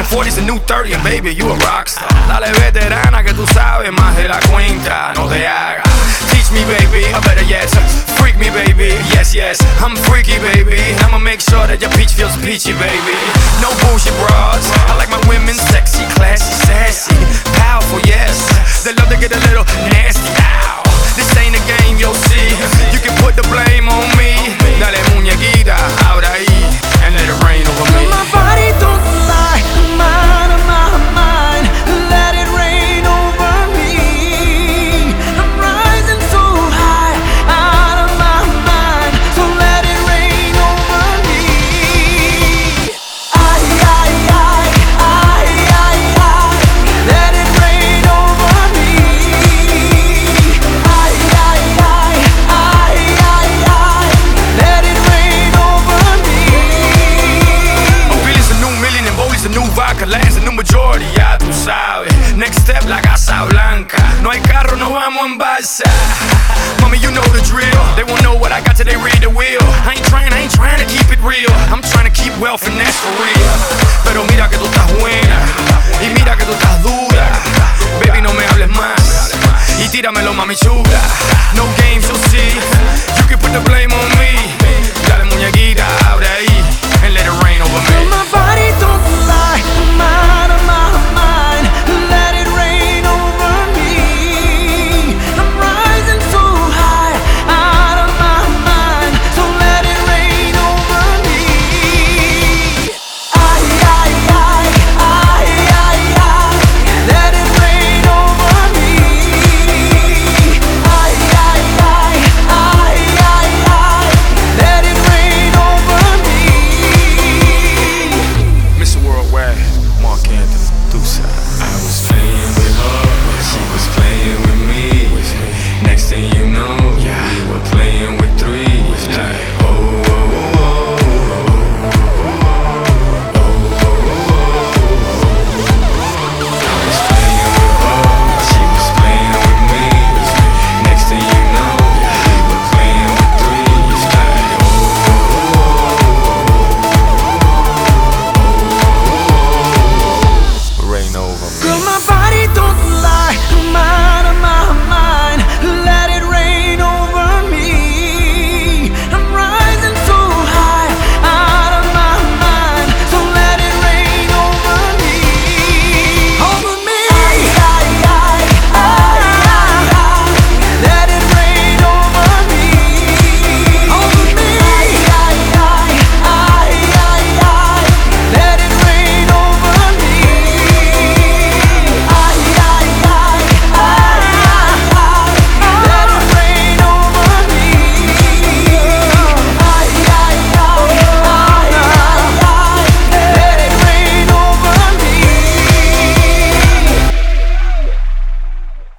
40's the new 30 and baby, you a rockstar. Dale veterana que tú sabes más de la cuenta, no te hagas. Teach me baby, or better yet, freak me baby. Yes, yes, I'm freaky baby. I'ma make sure that your peach feels peachy baby. No bullshit bras, I like my women sexy, classy, sassy, powerful, yes. They love to get a little nasty. Ow. This ain't a game, you'll see. You can put the blame on me. Dale muñequita, ahora ahí, and let it rain over me. My body don't lie, I'm out of my mind. Let it rain over me. I'm rising so high, out of my mind. So let it rain over me. I, let it rain over me. I, let it rain over me. Billy's a new million and Bowley's a new vodka. Land's a new majority, ya tú sabes. Next step, la Casa Blanca. No hay carro, no vamos en balsa. Mommy, you know the drill. They won't know what I got till they read the wheel. I ain't trying to keep it real. I'm trying to keep wealth and that's for real.